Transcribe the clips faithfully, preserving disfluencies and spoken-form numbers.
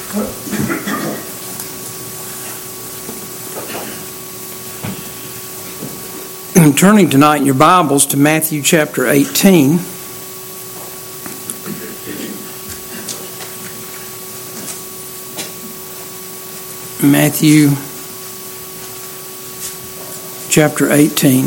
I'm turning tonight in your Bibles to Matthew chapter eighteen. Matthew chapter eighteen.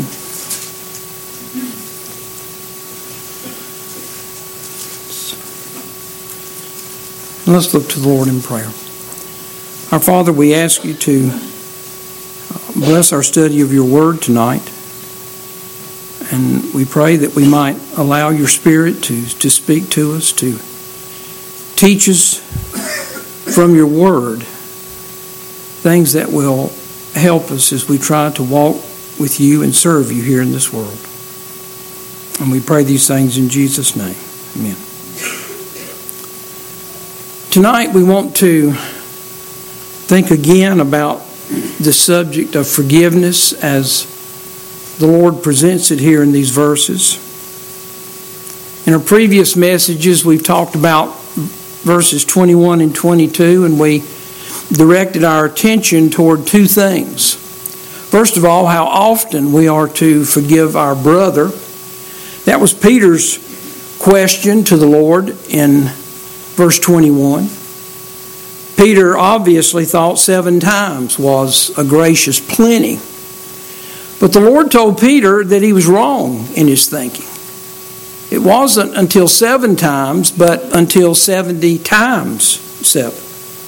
Let's look to the Lord in prayer. Our Father, we ask you to bless our study of your word tonight. And we pray that we might allow your Spirit to, to speak to us, to teach us from your word things that will help us as we try to walk with you and serve you here in this world. And we pray these things in Jesus' name. Amen. Tonight we want to think again about the subject of forgiveness as the Lord presents it here in these verses. In our previous messages, we've talked about verses twenty-one and twenty-two, and we directed our attention toward two things. First of all, how often we are to forgive our brother. That was Peter's question to the Lord in verse twenty-one. Peter obviously thought seven times was a gracious plenty. But the Lord told Peter that he was wrong in his thinking. It wasn't until seven times, but until seventy times seven.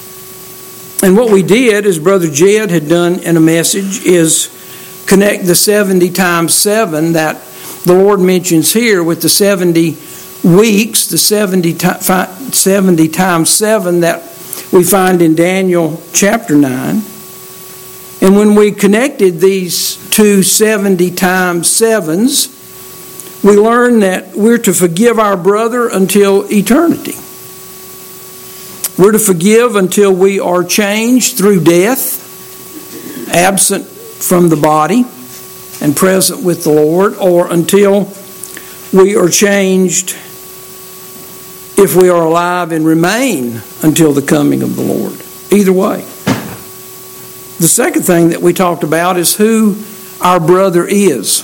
And what we did, as Brother Jed had done in a message, is connect the seventy times seven that the Lord mentions here with the seventy weeks, the seventy, seventy times seven that we find in Daniel chapter nine. And when we connected these two seventy times sevens, we learned that we're to forgive our brother until eternity. We're to forgive until we are changed through death, absent from the body and present with the Lord, or until we are changed if we are alive and remain until the coming of the Lord. Either way. The second thing that we talked about is who our brother is.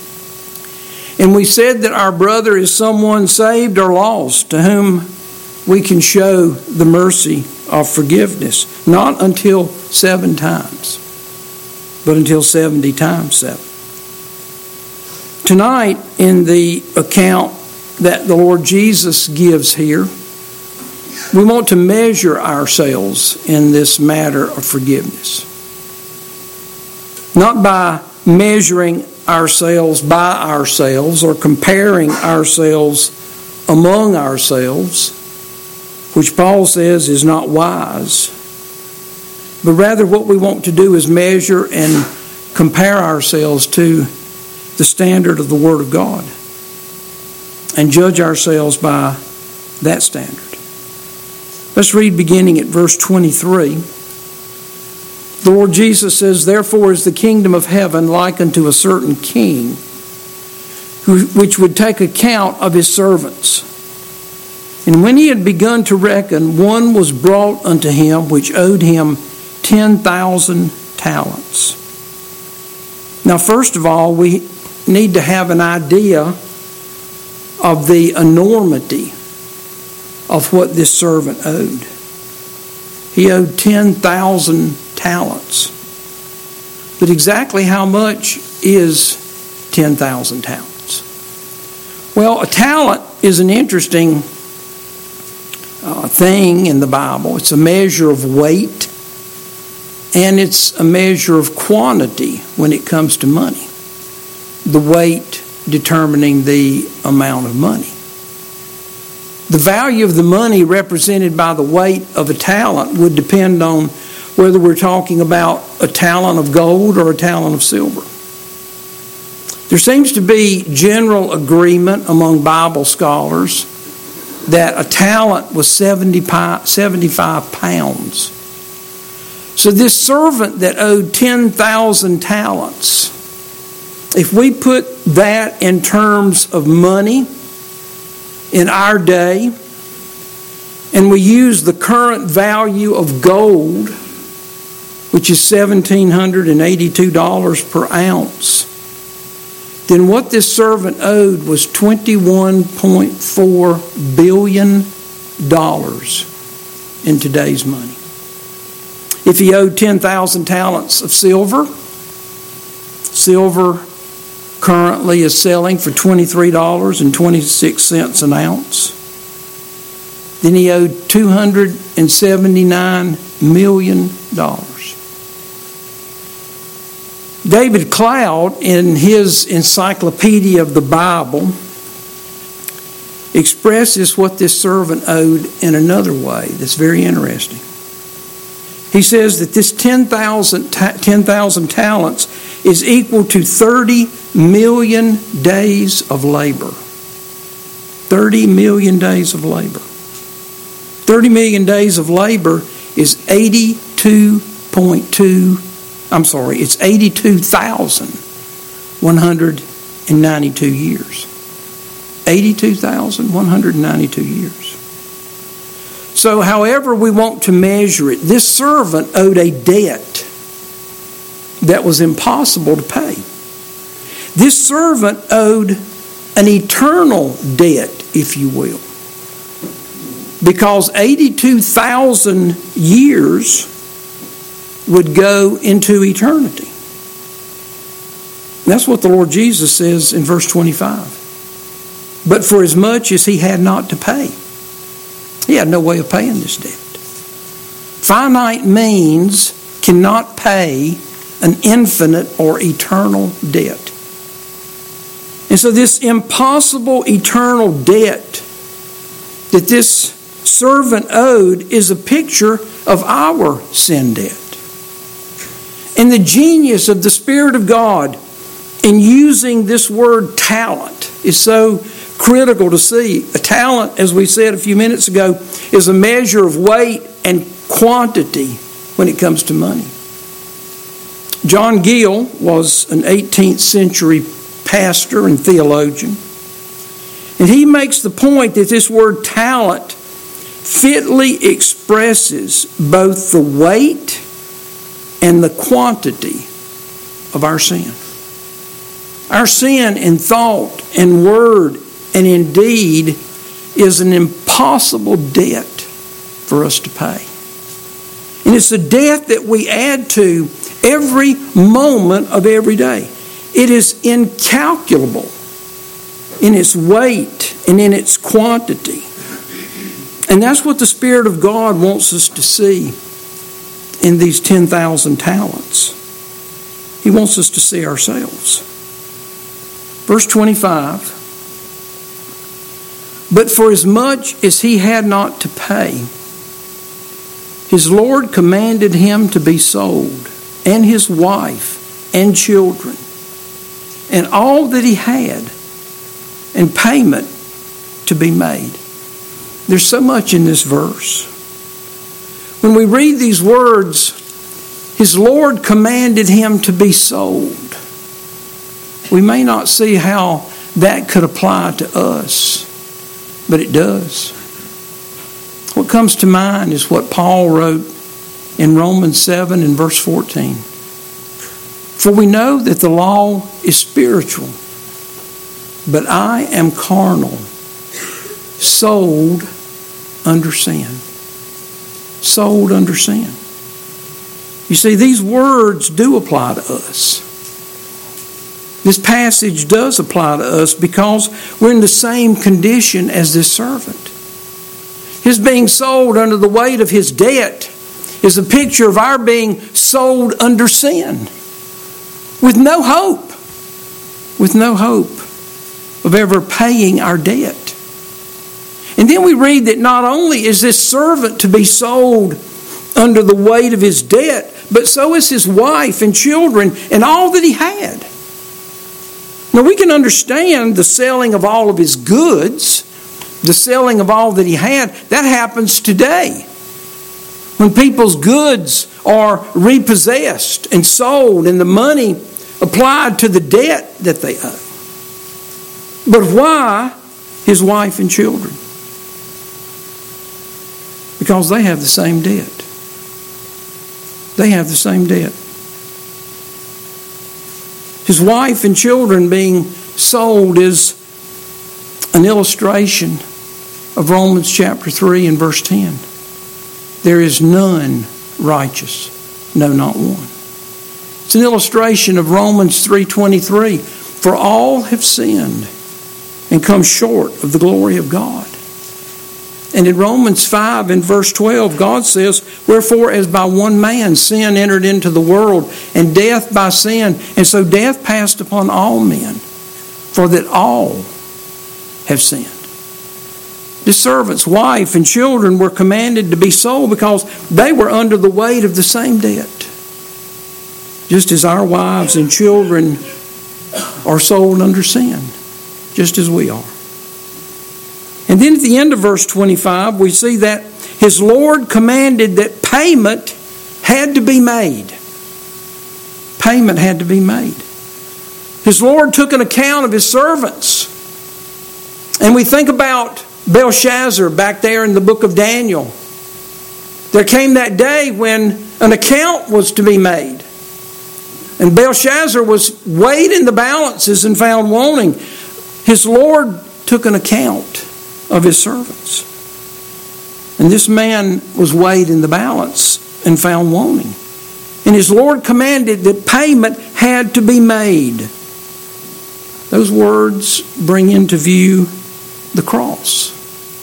And we said that our brother is someone saved or lost to whom we can show the mercy of forgiveness. Not until seven times, but until seventy times seven. Tonight, in the account that the Lord Jesus gives here, we want to measure ourselves in this matter of forgiveness. Not by measuring ourselves by ourselves or comparing ourselves among ourselves, which Paul says is not wise, but rather what we want to do is measure and compare ourselves to the standard of the Word of God and judge ourselves by that standard. Let's read beginning at verse twenty-three. The Lord Jesus says, "Therefore is the kingdom of heaven like unto a certain king, who, which would take account of his servants. And when he had begun to reckon, one was brought unto him which owed him ten thousand talents." Now, first of all, we need to have an idea of the enormity of what this servant owed. He owed ten thousand talents. But exactly how much is ten thousand talents? Well, a talent is an interesting uh, thing in the Bible. It's a measure of weight, and it's a measure of quantity when it comes to money. The weight determining the amount of money. The value of the money represented by the weight of a talent would depend on whether we're talking about a talent of gold or a talent of silver. There seems to be general agreement among Bible scholars that a talent was seventy-five pounds. So this servant that owed ten thousand talents, if we put that in terms of money in our day, and we use the current value of gold, which is one thousand seven hundred eighty-two dollars per ounce, then what this servant owed was twenty-one point four billion dollars in today's money. If he owed ten thousand talents of silver, silver currently is selling for twenty-three dollars and twenty-six cents an ounce. Then he owed two hundred seventy-nine million dollars. David Cloud, in his Encyclopedia of the Bible, expresses what this servant owed in another way that's very interesting. He says that this ten thousand ta- ten thousand talents is equal to thirty million days of labor. thirty million days of labor. thirty million days of labor is eighty-two point two, I'm sorry, it's eighty-two thousand one hundred ninety-two years. eighty-two thousand one hundred ninety-two years. So however we want to measure it, this servant owed a debt that was impossible to pay. This servant owed an eternal debt, if you will, because eighty-two thousand years would go into eternity. That's what the Lord Jesus says in verse twenty-five. But for as much as he had not to pay, he had no way of paying this debt. Finite means cannot pay an infinite or eternal debt. And so this impossible eternal debt that this servant owed is a picture of our sin debt. And the genius of the Spirit of God in using this word talent is so critical to see. A talent, as we said a few minutes ago, is a measure of weight and quantity when it comes to money. John Gill was an eighteenth century pastor and theologian. And he makes the point that this word talent fitly expresses both the weight and the quantity of our sin. Our sin in thought and word and in deed is an impossible debt for us to pay. And it's a debt that we add to every moment of every day. It is incalculable in its weight and in its quantity. And that's what the Spirit of God wants us to see in these ten thousand talents. He wants us to see ourselves. Verse twenty-five, but for as much as he had not to pay, his Lord commanded him to be sold, and his wife and children, and all that he had, and payment to be made. There's so much in this verse. When we read these words, his Lord commanded him to be sold. We may not see how that could apply to us, but it does. What comes to mind is what Paul wrote in Romans seven and verse fourteen. For we know that the law is spiritual, but I am carnal, sold under sin. Sold under sin. You see, these words do apply to us. This passage does apply to us because we're in the same condition as this servant. His being sold under the weight of his debt is a picture of our being sold under sin with no hope, with no hope of ever paying our debt. And then we read that not only is this servant to be sold under the weight of his debt, but so is his wife and children and all that he had. Now we can understand the selling of all of his goods, the selling of all that he had. That happens today. When people's goods are repossessed and sold and the money applied to the debt that they owe. But why his wife and children? Because they have the same debt. They have the same debt. His wife and children being sold is an illustration of Romans chapter three and verse ten. There is none righteous, no, not one. It's an illustration of Romans three twenty-three. For all have sinned and come short of the glory of God. And in Romans five and verse twelve, God says, wherefore as by one man sin entered into the world, and death by sin, and so death passed upon all men, for that all have sinned. His servant's wife and children were commanded to be sold because they were under the weight of the same debt. Just as our wives and children are sold under sin, just as we are. And then at the end of verse twenty-five, we see that his Lord commanded that payment had to be made. Payment had to be made. His Lord took an account of his servants. And we think about Belshazzar back there in the book of Daniel. There came that day when an account was to be made. And Belshazzar was weighed in the balances and found wanting. His Lord took an account of his servants. And this man was weighed in the balance and found wanting. And his Lord commanded that payment had to be made. Those words bring into view the cross.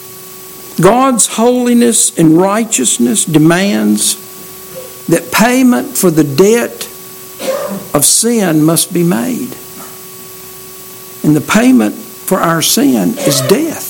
God's holiness and righteousness demands that payment for the debt of sin must be made. And the payment for our sin is death.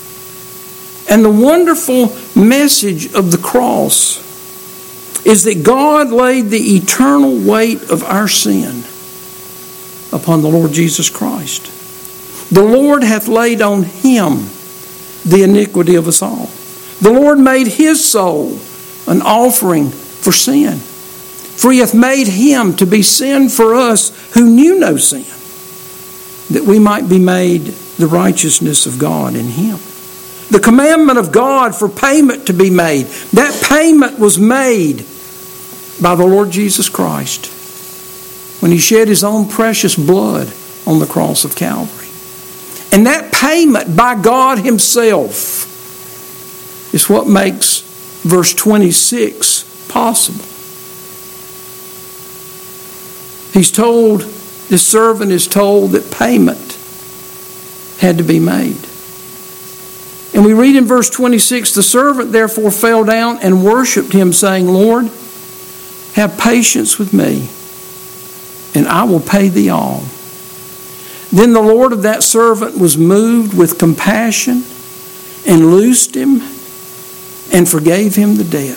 And the wonderful message of the cross is that God laid the eternal weight of our sin upon the Lord Jesus Christ. The Lord hath laid on him the iniquity of us all. The Lord made his soul an offering for sin. For he hath made him to be sin for us who knew no sin, that we might be made the righteousness of God in him. The commandment of God for payment to be made, that payment was made by the Lord Jesus Christ when he shed his own precious blood on the cross of Calvary. And that payment by God himself is what makes verse twenty-six possible. He's told, this servant is told that payment had to be made. And we read in verse twenty-six, the servant therefore fell down and worshipped him, saying, Lord, have patience with me, and I will pay thee all. Then the Lord of that servant was moved with compassion and loosed him and forgave him the debt.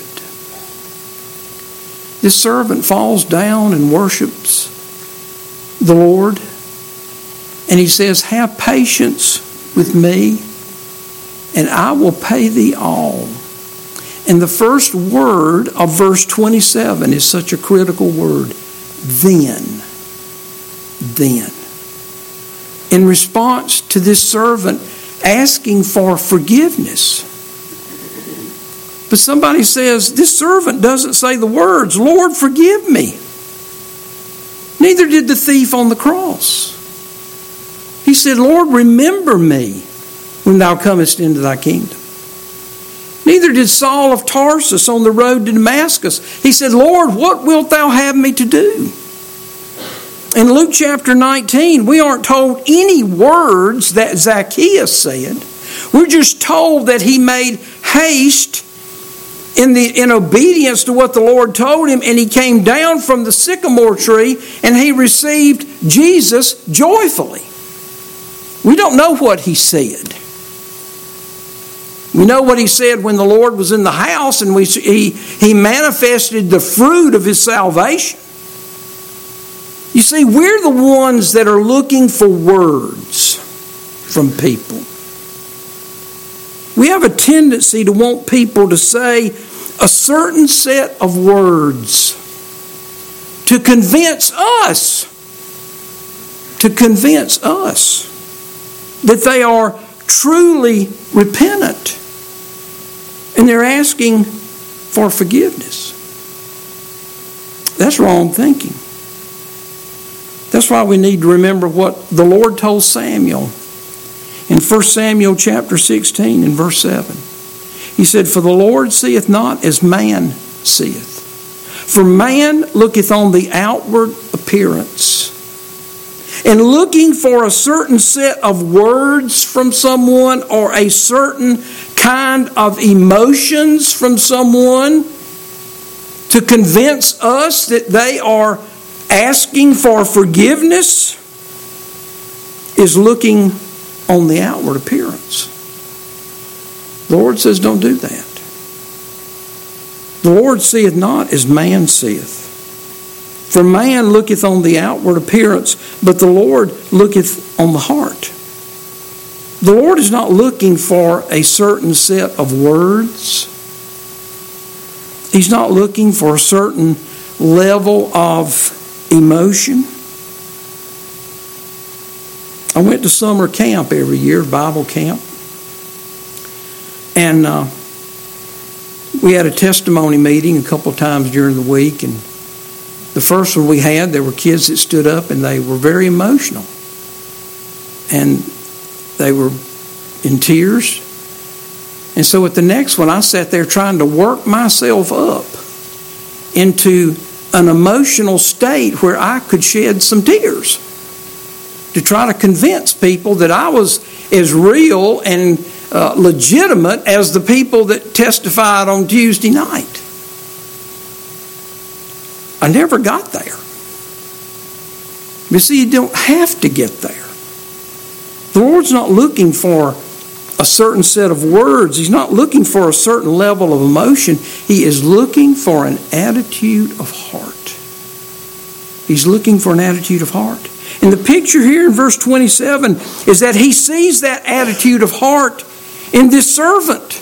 This servant falls down and worships the Lord, and he says, have patience with me, and I will pay thee all. And the first word of verse twenty-seven is such a critical word. Then. Then. In response to this servant asking for forgiveness. But somebody says, this servant doesn't say the words, Lord, forgive me. Neither did the thief on the cross. He said, Lord, remember me when thou comest into thy kingdom. Neither did Saul of Tarsus on the road to Damascus. He said, Lord, what wilt thou have me to do? In Luke chapter nineteen, we aren't told any words that Zacchaeus said. We're just told that he made haste in the in obedience to what the Lord told him, and he came down from the sycamore tree and he received Jesus joyfully. We don't know what he said. We know what he said when the Lord was in the house, and we he, he manifested the fruit of his salvation. You see, we're the ones that are looking for words from people. We have a tendency to want people to say a certain set of words to convince us, to convince us that they are truly repentant And they're asking for forgiveness. That's wrong thinking. That's why we need to remember what the Lord told Samuel in First Samuel chapter sixteen and verse seven. He said, "For the Lord seeth not as man seeth. For man looketh on the outward appearance." And looking for a certain set of words from someone or a certain kind of emotions from someone to convince us that they are asking for forgiveness is looking on the outward appearance. The Lord says, don't do that. The Lord seeth not as man seeth. For man looketh on the outward appearance, but the Lord looketh on the heart. The Lord is not looking for a certain set of words. He's not looking for a certain level of emotion. I went to summer camp every year, Bible camp. And uh, we had a testimony meeting a couple of times during the week. And the first one we had, there were kids that stood up and they were very emotional. And they were in tears. And so at the next one, I sat there trying to work myself up into an emotional state where I could shed some tears to try to convince people that I was as real and uh, legitimate as the people that testified on Tuesday night. I never got there. You see, you don't have to get there. The Lord's not looking for a certain set of words. He's not looking for a certain level of emotion. He is looking for an attitude of heart. He's looking for an attitude of heart. And the picture here in verse twenty-seven is that he sees that attitude of heart in this servant.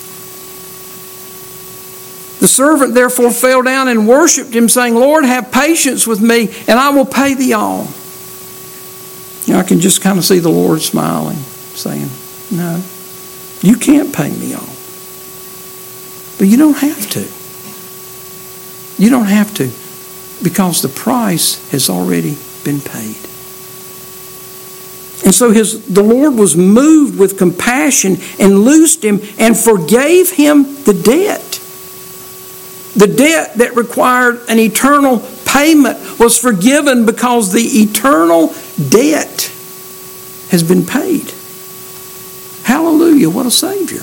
The servant therefore fell down and worshipped him, saying, "Lord, have patience with me, and I will pay thee all." You know, I can just kind of see the Lord smiling, saying, "No, you can't pay me all. But you don't have to. You don't have to, because the price has already been paid." And so his, the Lord was moved with compassion and loosed him and forgave him the debt. The debt that required an eternal payment was forgiven because the eternal debt has been paid. Hallelujah, what a Savior.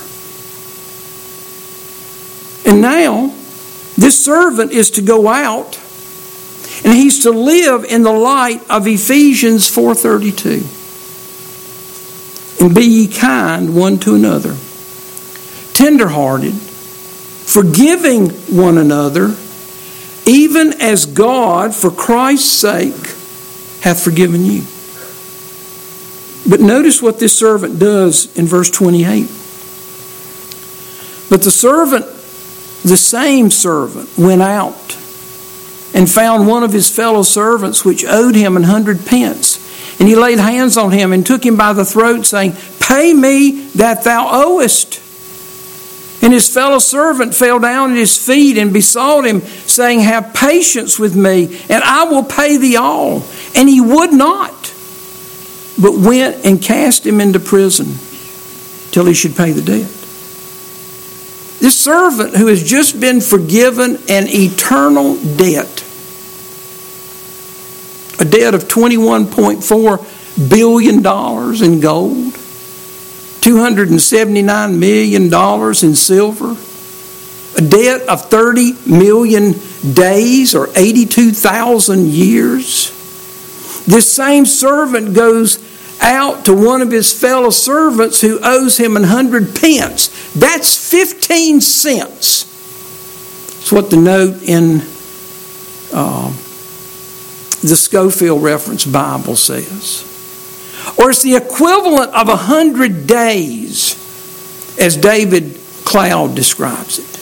And now, this servant is to go out and he's to live in the light of Ephesians four thirty-two. "And be ye kind one to another, tenderhearted, forgiving one another, even as God, for Christ's sake, hath forgiven you." But notice what this servant does in verse twenty-eight. "But the servant, the same servant, went out and found one of his fellow servants which owed him an hundred pence. And he laid hands on him and took him by the throat, saying, Pay me that thou owest. And his fellow servant fell down at his feet and besought him, saying, Have patience with me, and I will pay thee all. And he would not, but went and cast him into prison till he should pay the debt." This servant who has just been forgiven an eternal debt, a debt of twenty-one point four billion dollars in gold, two hundred seventy-nine million dollars in silver, a debt of thirty million days or eighty-two thousand years. This same servant goes out to one of his fellow servants who owes him a hundred pence. That's fifteen cents. That's what the note in uh, the Scofield Reference Bible says. Or it's the equivalent of a hundred days, as David Cloud describes it.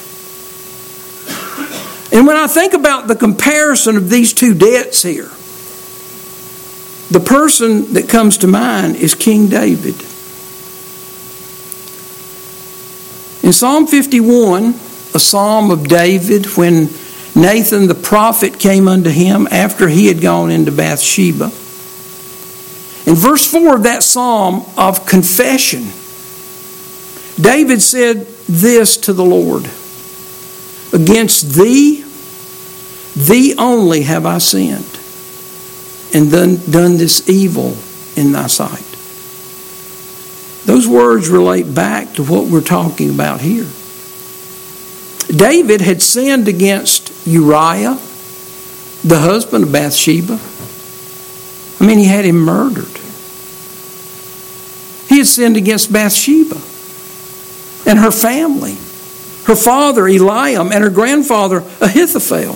And when I think about the comparison of these two debts here, the person that comes to mind is King David. In Psalm fifty-one, a psalm of David, when Nathan the prophet came unto him after he had gone into Bathsheba. In verse four of that psalm of confession, David said this to the Lord: against thee, thee only have I sinned, and done, done this evil in thy sight. Those words relate back to what we're talking about here. David had sinned against Uriah, the husband of Bathsheba. I mean, he had him murdered. He had sinned against Bathsheba and her family, her father Eliam and her grandfather Ahithophel.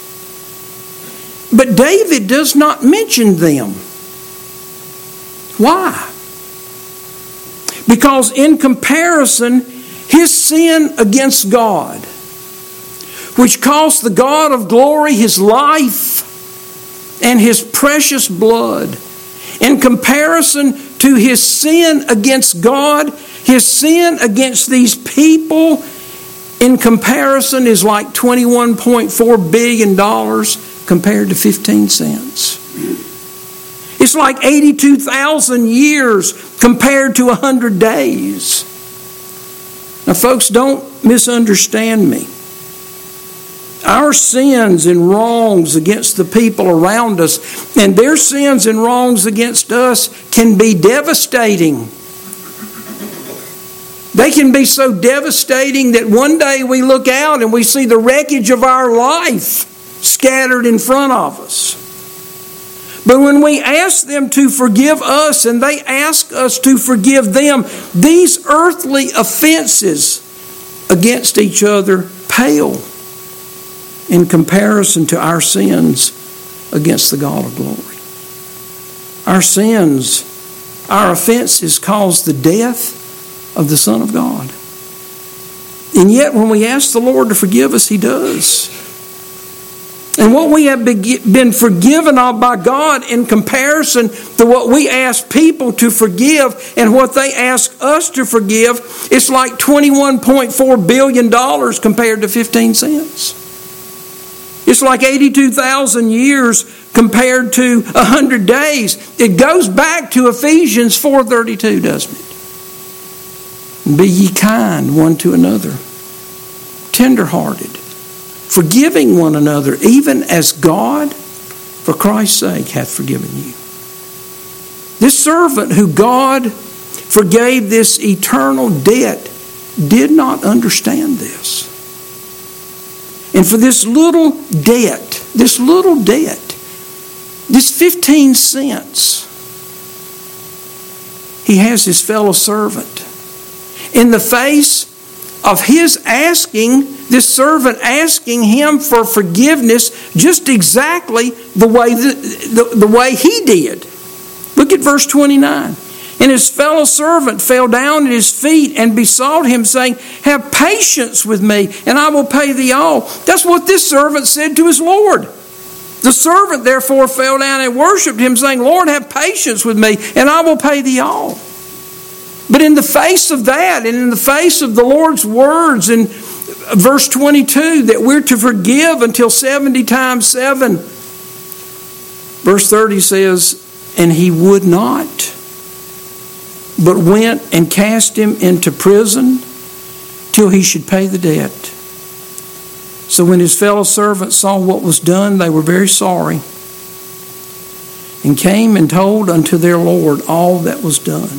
But David does not mention them. Why? Because in comparison, his sin against God, which cost the God of glory his life and his precious blood, in comparison to his sin against God, his sin against these people, in comparison is like twenty-one point four billion dollars compared to fifteen cents. It's like eighty-two thousand years compared to one hundred days. Now, folks, don't misunderstand me. Our sins and wrongs against the people around us and their sins and wrongs against us can be devastating. They can be so devastating that one day we look out and we see the wreckage of our life scattered in front of us. But when we ask them to forgive us and they ask us to forgive them, these earthly offenses against each other pale in comparison to our sins against the God of glory. Our sins, our offenses caused the death of the Son of God. And yet when we ask the Lord to forgive us, He does. And what we have been forgiven of by God in comparison to what we ask people to forgive and what they ask us to forgive, it's like twenty-one point four billion dollars compared to fifteen cents. It's like eighty-two thousand years compared to one hundred days. It goes back to Ephesians four thirty-two, doesn't it? Be ye kind one to another, tenderhearted, forgiving one another, even as God, for Christ's sake, hath forgiven you. This servant who God forgave this eternal debt did not understand this. And for this little debt, this little debt, this fifteen cents, he has his fellow servant. In the face of his asking, this servant asking him for forgiveness just exactly the way, the, the, the way he did. Look at verse twenty-nine. And his fellow servant fell down at his feet and besought him, saying, have patience with me, and I will pay thee all. That's what this servant said to his Lord. The servant therefore fell down and worshipped him, saying, Lord, have patience with me, and I will pay thee all. But in the face of that, and in the face of the Lord's words in verse twenty-two, that we're to forgive until seventy times seven, verse thirty says, and he would not, but went and cast him into prison till he should pay the debt. So when his fellow servants saw what was done, they were very sorry, and came and told unto their Lord all that was done.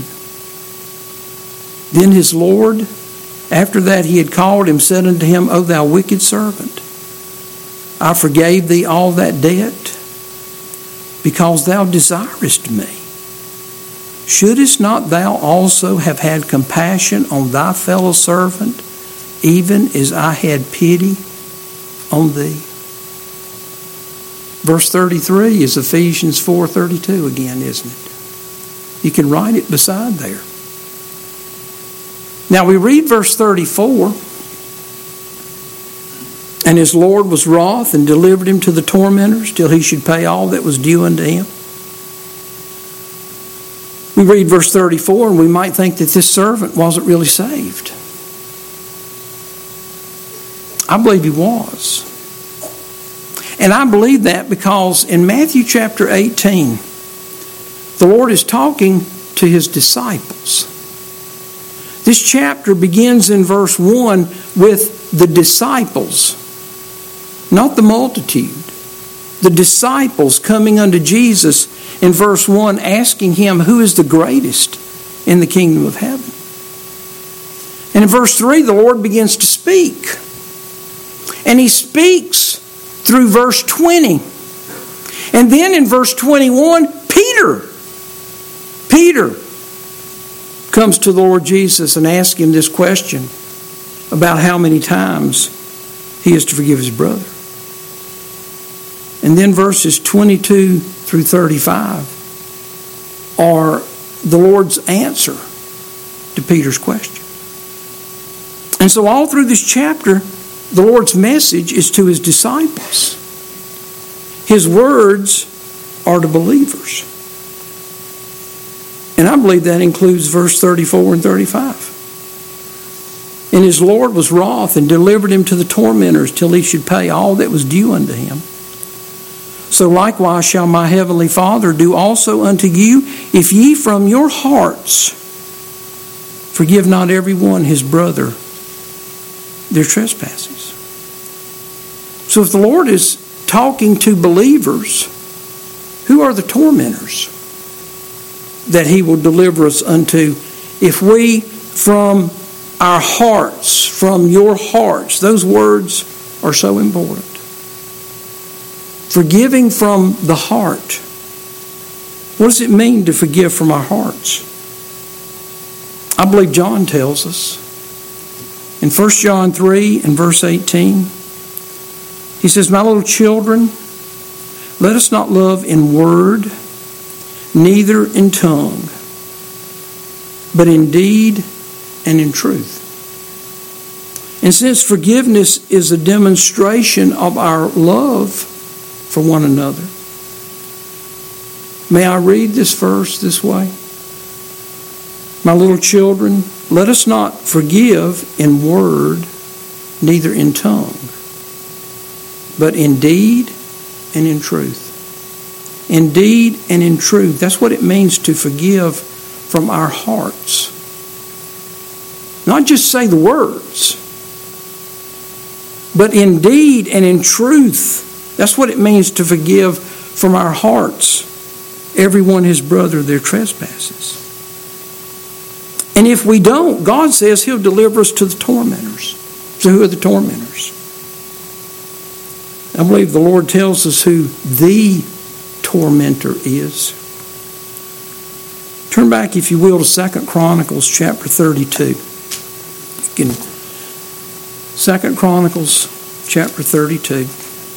Then his Lord, after that he had called him, said unto him, O thou wicked servant, I forgave thee all that debt, because thou desirest me. Shouldest not thou also have had compassion on thy fellow servant, even as I had pity on thee? Verse thirty-three is Ephesians four thirty-two again, isn't it? You can write it beside there. Now we read verse thirty-four. And his Lord was wroth and delivered him to the tormentors till he should pay all that was due unto him. We read verse thirty-four and we might think that this servant wasn't really saved. I believe he was. And I believe that because in Matthew chapter eighteen, the Lord is talking to his disciples. This chapter begins in verse one with the disciples, not the multitude. The disciples coming unto Jesus in verse one, asking him who is the greatest in the kingdom of heaven. And in verse three, the Lord begins to speak. And he speaks through verse twenty. And then in verse twenty-one, Peter, Peter comes to the Lord Jesus and asks him this question about how many times he is to forgive his brother. And then verses twenty-two through thirty-five are the Lord's answer to Peter's question. And so all through this chapter, the Lord's message is to his disciples. His words are to believers. And I believe that includes verse thirty-four and thirty-five. And his Lord was wroth and delivered him to the tormentors till he should pay all that was due unto him. So likewise shall my heavenly Father do also unto you, if ye from your hearts forgive not every one his brother their trespasses. So if the Lord is talking to believers, who are the tormentors that he will deliver us unto if we from our hearts, from your hearts, those words are so important. Forgiving from the heart. What does it mean to forgive from our hearts? I believe John tells us in First John three and verse eighteen, he says, my little children, let us not love in word, neither in tongue, but in deed and in truth. And since forgiveness is a demonstration of our love for one another, may I read this verse this way? My little children, let us not forgive in word, neither in tongue, but in deed and in truth. In deed and in truth. That's what it means to forgive from our hearts. Not just say the words, but in deed and in truth. That's what it means to forgive from our hearts everyone his brother their trespasses. And if we don't, God says he'll deliver us to the tormentors. So who are the tormentors? I believe the Lord tells us who the tormentor is. Turn back, if you will, to Second Chronicles chapter thirty-two. You can, Second Chronicles chapter thirty-two.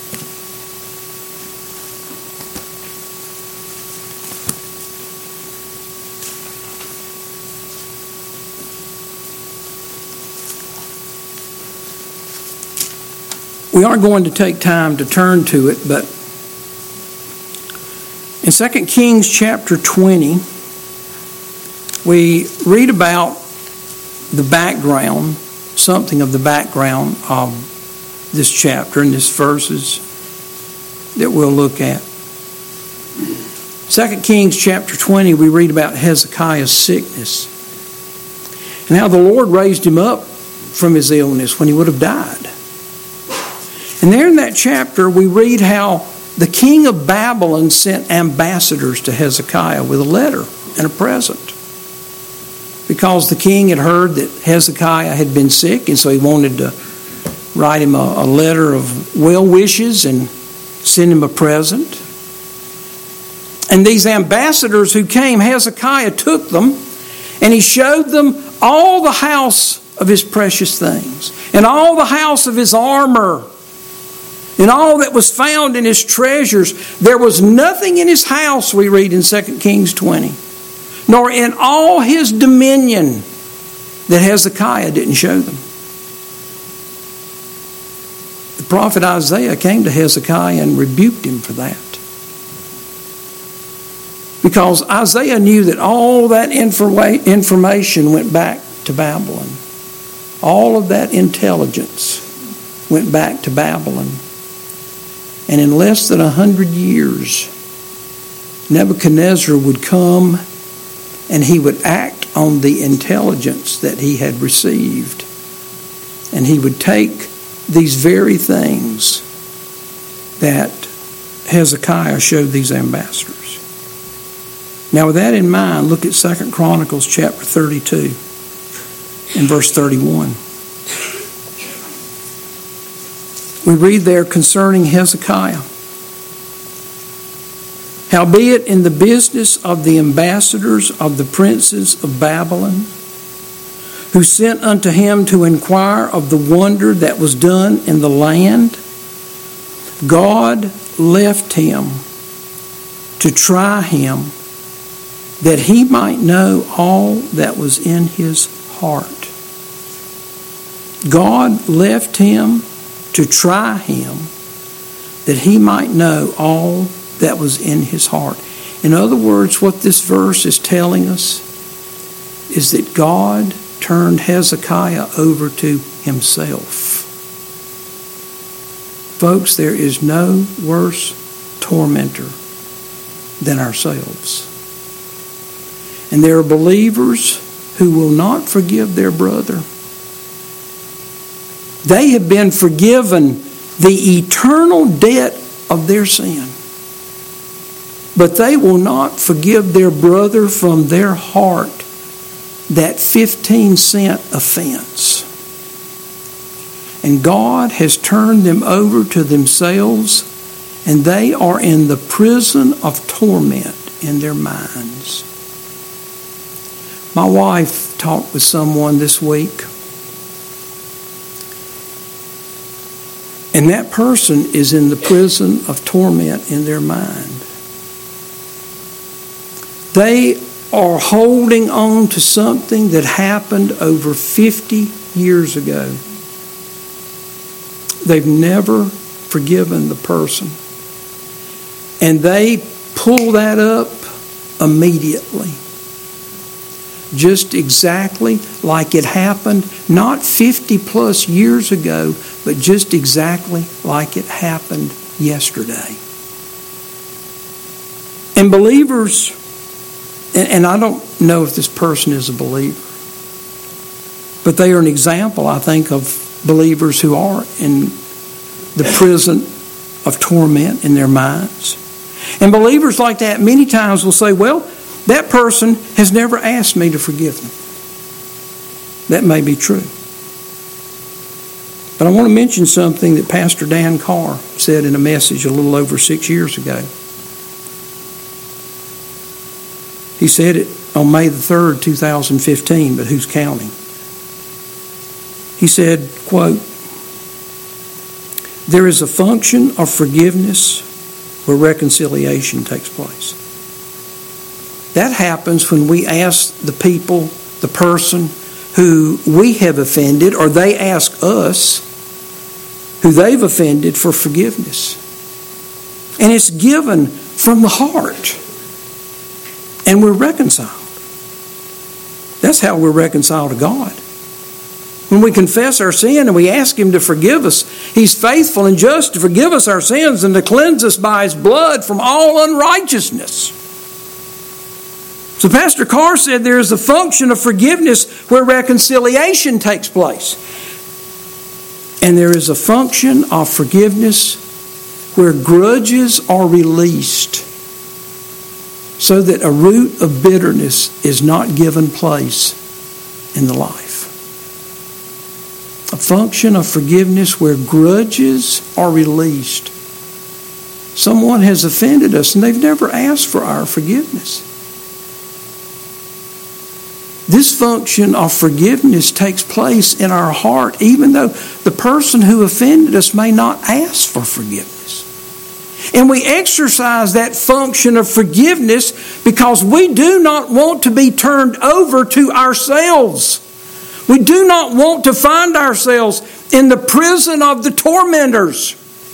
We aren't going to take time to turn to it, but in Second Kings chapter twenty, we read about the background, something of the background of this chapter and these verses that we'll look at. Second Kings chapter twenty, we read about Hezekiah's sickness and how the Lord raised him up from his illness when he would have died. And there in that chapter, we read how the king of Babylon sent ambassadors to Hezekiah with a letter and a present. Because the king had heard that Hezekiah had been sick, and so he wanted to write him a, a letter of well wishes and send him a present. And these ambassadors who came, Hezekiah took them, and he showed them all the house of his precious things, and all the house of his armor, and all that was found in his treasures. There was nothing in his house, we read in Second Kings twenty, nor in all his dominion that Hezekiah didn't show them. The prophet Isaiah came to Hezekiah and rebuked him for that. Because Isaiah knew that all that informa- information went back to Babylon. All of that intelligence went back to Babylon. And in less than a hundred years, Nebuchadnezzar would come and he would act on the intelligence that he had received. And he would take these very things that Hezekiah showed these ambassadors. Now with that in mind, look at Second Chronicles chapter thirty-two and verse thirty-one. We read there concerning Hezekiah. Howbeit in the business of the ambassadors of the princes of Babylon, who sent unto him to inquire of the wonder that was done in the land, God left him to try him, that he might know all that was in his heart. God left him to try him, that he might know all that was in his heart. In other words, what this verse is telling us is that God turned Hezekiah over to himself. Folks, there is no worse tormentor than ourselves. And there are believers who will not forgive their brother. They have been forgiven the eternal debt of their sin. But they will not forgive their brother from their heart that fifteen cent offense. And God has turned them over to themselves, and they are in the prison of torment in their minds. My wife talked with someone this week, and that person is in the prison of torment in their mind. They are holding on to something that happened over fifty years ago. They've never forgiven the person. And they pull that up immediately. Just exactly like it happened, not fifty plus years ago, but just exactly like it happened yesterday. And believers, and I don't know if this person is a believer, but they are an example, I think, of believers who are in the prison of torment in their minds. And believers like that many times will say, well, that person has never asked me to forgive them. That may be true. But I want to mention something that Pastor Dan Carr said in a message a little over six years ago. He said it on May the third, two thousand fifteen, but who's counting? He said, quote, "There is a function of forgiveness where reconciliation takes place." That happens when we ask the people, the person who we have offended, or they ask us who they've offended for forgiveness. And it's given from the heart. And we're reconciled. That's how we're reconciled to God. When we confess our sin and we ask Him to forgive us, He's faithful and just to forgive us our sins and to cleanse us by His blood from all unrighteousness. So Pastor Carr said there is a function of forgiveness where reconciliation takes place. And there is a function of forgiveness where grudges are released, so that a root of bitterness is not given place in the life. A function of forgiveness where grudges are released. Someone has offended us and they've never asked for our forgiveness. This function of forgiveness takes place in our heart, even though the person who offended us may not ask for forgiveness. And we exercise that function of forgiveness because we do not want to be turned over to ourselves. We do not want to find ourselves in the prison of the tormentors.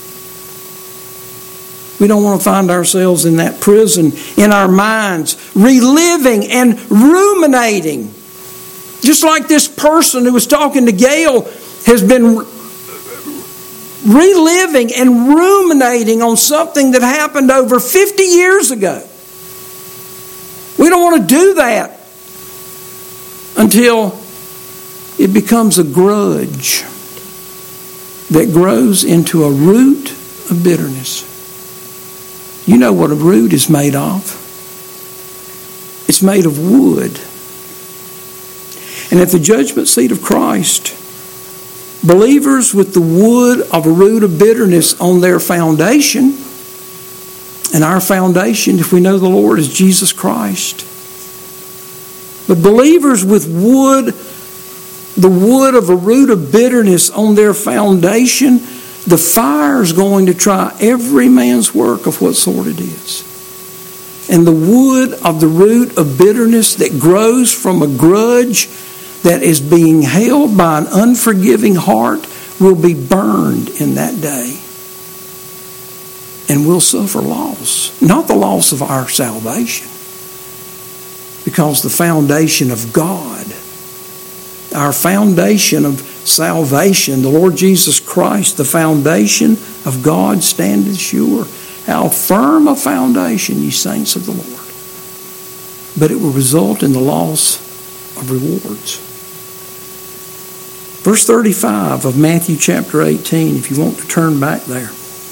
We don't want to find ourselves in that prison in our minds, reliving and ruminating. Just like this person who was talking to Gail has been reliving and ruminating on something that happened over fifty years ago. We don't want to do that until it becomes a grudge that grows into a root of bitterness. You know what a root is made of. It's made of wood. And at the judgment seat of Christ, believers with the wood of a root of bitterness on their foundation, and our foundation, if we know the Lord, is Jesus Christ. But believers with wood, the wood of a root of bitterness on their foundation, the fire is going to try every man's work of what sort it is. And the wood of the root of bitterness that grows from a grudge that is being held by an unforgiving heart will be burned in that day. And we'll suffer loss. Not the loss of our salvation, because the foundation of God, our foundation of salvation, the Lord Jesus Christ, the foundation of God standeth sure. How firm a foundation, ye saints of the Lord. But it will result in the loss of rewards. Verse thirty-five of Matthew chapter eighteen, if you want to turn back there,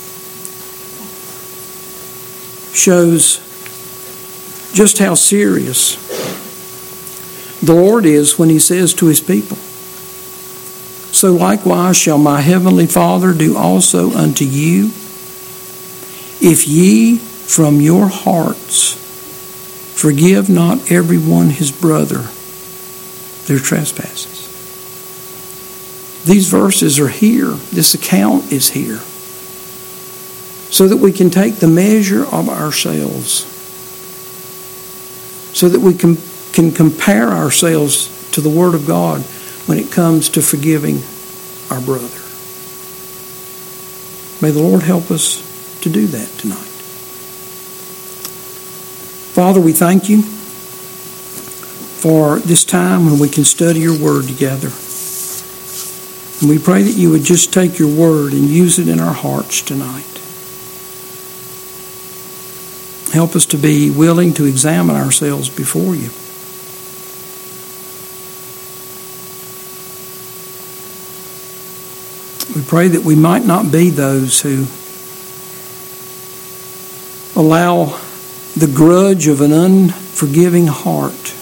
shows just how serious the Lord is when he says to his people, so likewise shall my heavenly Father do also unto you, if ye from your hearts forgive not every one his brother their trespasses. These verses are here. This account is here, so that we can take the measure of ourselves, so that we can, can compare ourselves to the Word of God when it comes to forgiving our brother. May the Lord help us to do that tonight. Father, we thank you for this time when we can study your Word together. And we pray that you would just take your Word and use it in our hearts tonight. Help us to be willing to examine ourselves before you. We pray that we might not be those who allow the grudge of an unforgiving heart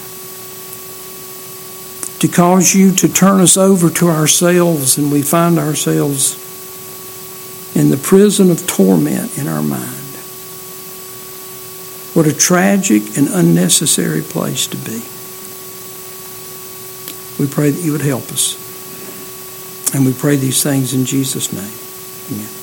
to cause you to turn us over to ourselves, and we find ourselves in the prison of torment in our mind. What a tragic and unnecessary place to be. We pray that you would help us. And we pray these things in Jesus' name. Amen.